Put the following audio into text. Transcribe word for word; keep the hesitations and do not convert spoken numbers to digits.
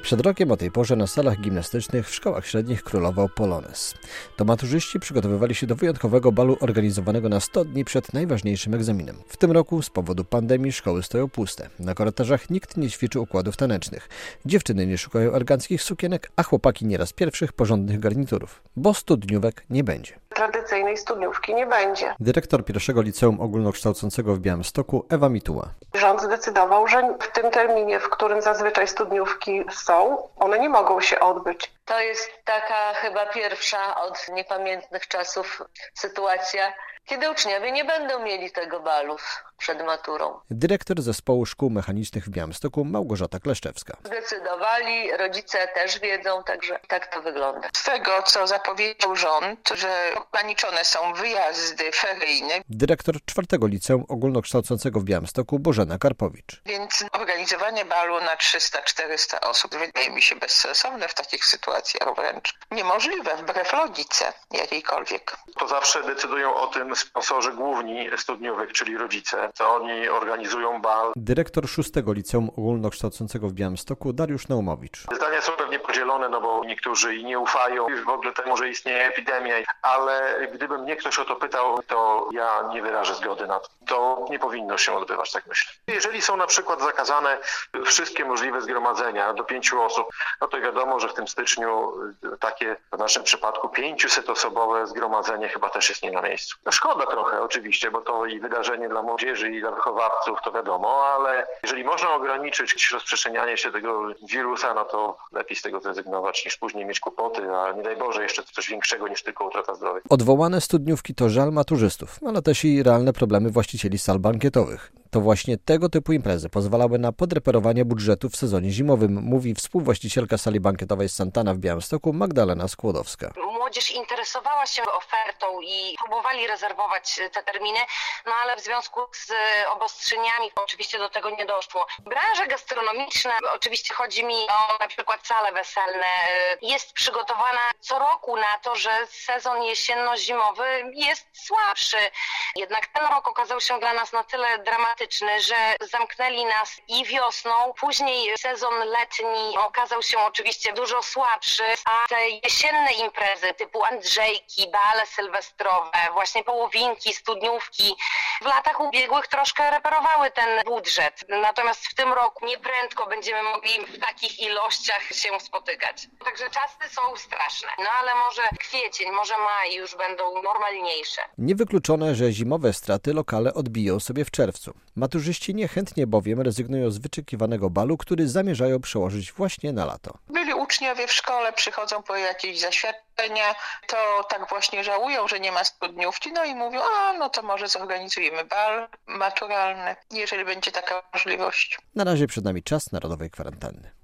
Przed rokiem o tej porze na salach gimnastycznych w szkołach średnich królował polonez. To maturzyści przygotowywali się do wyjątkowego balu organizowanego na sto dni przed najważniejszym egzaminem. W tym roku z powodu pandemii szkoły stoją puste. Na korytarzach nikt nie ćwiczy układów tanecznych. Dziewczyny nie szukają eleganckich sukienek, a chłopaki nieraz pierwszych porządnych garniturów, bo studniówek nie będzie. Tradycyjnej studniówki nie będzie. Dyrektor pierwszego liceum ogólnokształcącego w Białymstoku Ewa Mituła. Rząd zdecydował, że w tym terminie, w którym zazwyczaj studniówki są, one nie mogą się odbyć. To jest taka chyba pierwsza od niepamiętnych czasów sytuacja, kiedy uczniowie nie będą mieli tego balu przed maturą. Dyrektor Zespołu Szkół Mechanicznych w Białymstoku Małgorzata Kleszczewska. Zdecydowali, rodzice też wiedzą, także tak to wygląda. Z tego, co zapowiedział rząd, że ograniczone są wyjazdy feryjne. Dyrektor czwartego liceum ogólnokształcącego w Białymstoku Bożena Karpowicz. Więc organizowanie balu na trzysta czterysta osób wydaje mi się bezsensowne w takich sytuacjach, wręcz niemożliwe wbrew logice jakiejkolwiek. To zawsze decydują o tym sponsorzy główni studniówek, czyli rodzice. To oni organizują bal. Dyrektor szóstego liceum ogólnokształcącego w Białymstoku Dariusz Naumowicz. Zdania są pewnie podzielone, no bo niektórzy i nie ufają już w ogóle temu, że istnieje epidemia, ale gdyby mnie ktoś o to pytał, to ja nie wyrażę zgody na to. To nie powinno się odbywać, tak myślę. Jeżeli są na przykład zakazane wszystkie możliwe zgromadzenia do pięciu osób, no to wiadomo, że w tym styczniu takie w naszym przypadku pięciuset-osobowe zgromadzenie chyba też jest nie na miejscu. No szkoda trochę oczywiście, bo to i wydarzenie dla młodzieży i dla wychowawców, to wiadomo, ale jeżeli można ograniczyć rozprzestrzenianie się tego wirusa, no to lepiej z tego zrezygnować, niż później mieć kłopoty, a nie daj Boże jeszcze coś większego niż tylko utrata zdrowia. Odwołane studniówki to żal maturzystów, ale też i realne problemy właścicieli sal bankietowych. To właśnie tego typu imprezy pozwalały na podreperowanie budżetu w sezonie zimowym, mówi współwłaścicielka sali bankietowej Santana w Białymstoku Magdalena Skłodowska. Młodzież interesowała się ofertą i próbowali rezerwować te terminy, no ale w związku z obostrzeniami oczywiście do tego nie doszło. Branża gastronomiczna, oczywiście chodzi mi o na przykład sale weselne, jest przygotowana co roku na to, że sezon jesienno-zimowy jest słabszy. Jednak ten rok okazał się dla nas na tyle dramatyczny, że zamknęli nas i wiosną, później sezon letni okazał się oczywiście dużo słabszy, a te jesienne imprezy typu Andrzejki, bale sylwestrowe, właśnie połowinki, studniówki w latach ubiegłych troszkę reperowały ten budżet. Natomiast w tym roku nieprędko będziemy mogli w takich ilościach się spotykać. Także czasy są straszne. No ale może kwiecień, może maj już będą normalniejsze. Niewykluczone, że zimowe straty lokale odbiją sobie w czerwcu. Maturzyści niechętnie bowiem rezygnują z wyczekiwanego balu, który zamierzają przełożyć właśnie na lato. Byli uczniowie w szkole, przychodzą po jakieś zaświadczenia, to tak właśnie żałują, że nie ma studniówki, no i mówią, a no to może zorganizujemy bal maturalny, jeżeli będzie taka możliwość. Na razie przed nami czas narodowej kwarantanny.